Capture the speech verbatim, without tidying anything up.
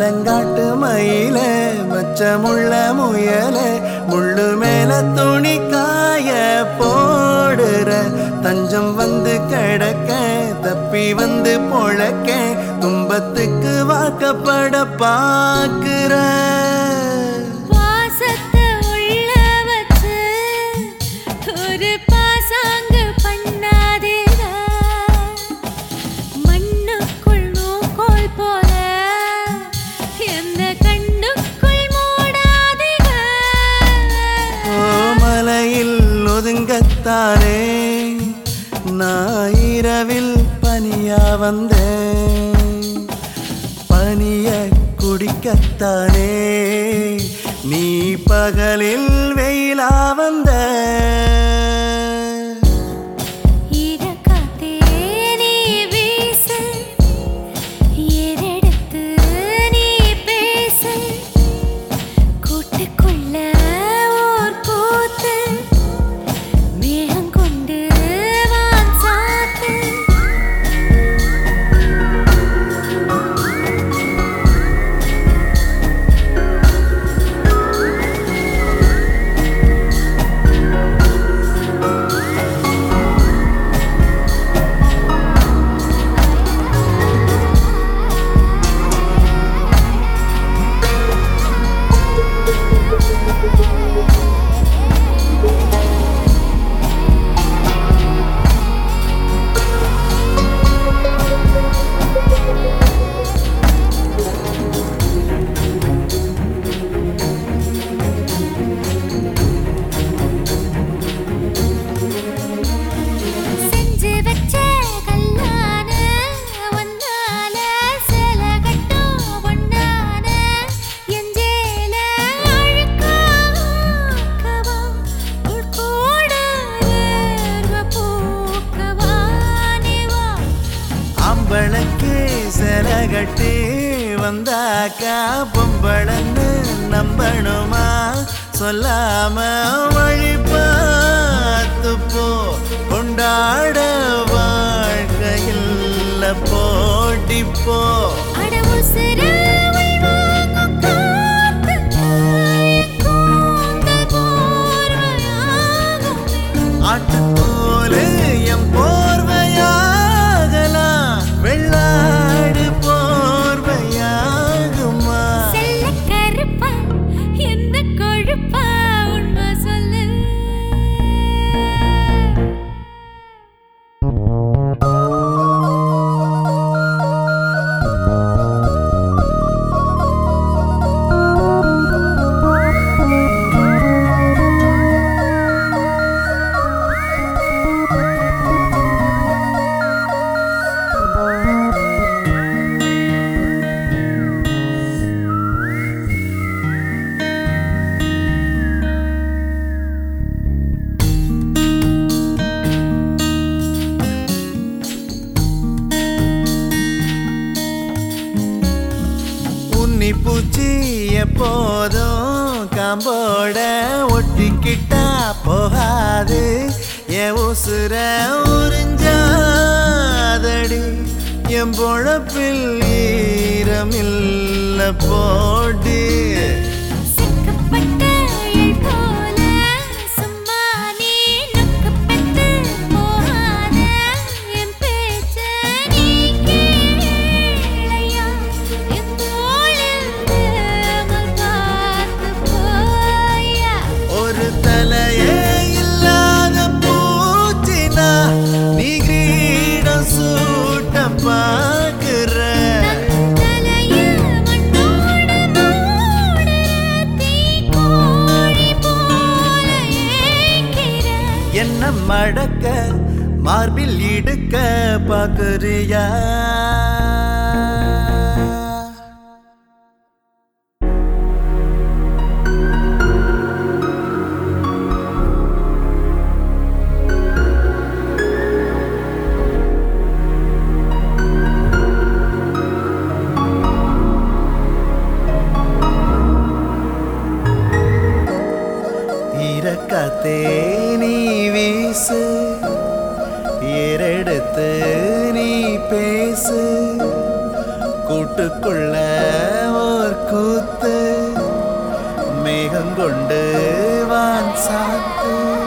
மலங்காட்டு மயில மச்சமுள்ள முயல முள்ளு மேல துணி காய போடுற தஞ்சம் வந்து கிடக்க தப்பி வந்து பொழக்க துன்பத்துக்கு வாக்கப்பட பாக்குற ஒதுங்கத்தானே நான் இரவில் பனியா வந்தேன் பனிய குடிக்கத்தானே நீ பகலில் வெயிலா வந்த கட்டி வந்தாக்கா பொம்பளன்னு நம்பணுமா சொல்லாம வழி பார்த்து போ கொண்டாட வாழ்க்கையில் போட்டிப்போ ஆட்டுத்தோலு எம் போர்வையாகலாம் வெள்ளாடு போர்வையாகுமா எந்த கொழுப்பா உண்மை சொல்லு பூச்சி எப்போதும் காம்போட ஒட்டிக்கிட்டா போகாது என் உசுர உறிஞ்சாதடி என் பொழப்பில் ஈரமில்ல போடி என்ன மடக்க மார்பில் இடுக்க பாக்குறியா இரக்கத்தே நீ வீசு ஏறெடுத்து நீ பேசு கூட்டுக்குள்ள கூத்து மேகம் கொண்டு வான் சாத்து